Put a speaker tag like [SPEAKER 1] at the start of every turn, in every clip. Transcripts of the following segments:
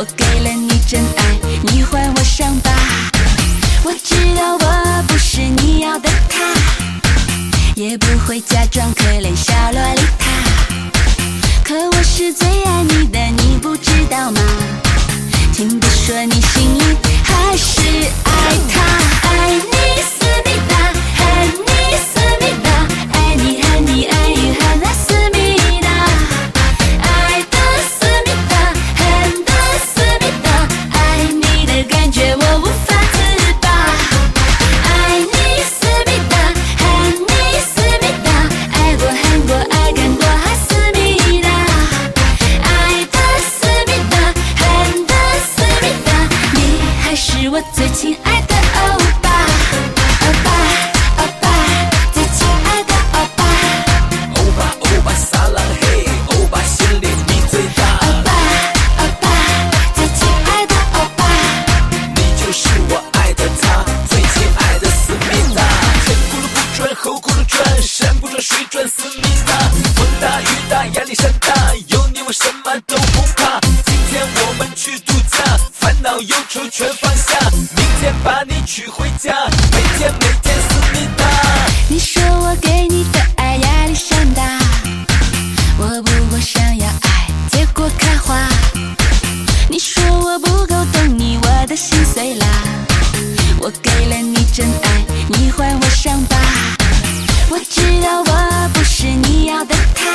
[SPEAKER 1] 我给了你真爱，你还我伤疤。我知道我不是你要的他，也不会假装可怜小洛丽塔。可我是最爱你的，你不知道吗？听不说你心里还是爱他，爱你思密达，爱你思密达，爱你爱你爱你爱那思密达，爱的思密达，恨的思密达，爱你的感觉我无法自拔。爱你思密达，恨你思密达，爱过恨过爱看过还思密达，爱的思密达，恨的思密达，你还是我最亲爱的欧巴，欧巴，欧巴，最亲爱的欧巴，
[SPEAKER 2] 欧巴欧巴撒浪嘿，欧巴心里你最大。
[SPEAKER 1] 欧巴，欧巴，最亲爱的欧巴，
[SPEAKER 2] 你就是我爱的他，最亲爱的思密达。前轱辘不转后轱辘转，山不转水转思密达。风大雨大压力山大，有你我什么都不怕。今天我们去度假，烦恼忧愁全放下，明天把你娶回家，每天每天思密达。
[SPEAKER 1] 你说我给你的爱压力山大，我不过想要爱，结果开花。你说我不够懂你，我的心碎啦。我给了你真爱，你还我伤疤。我知道我不是你要的他，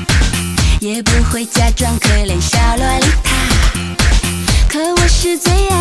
[SPEAKER 1] 也不会假装可怜小洛丽塔。可我是最爱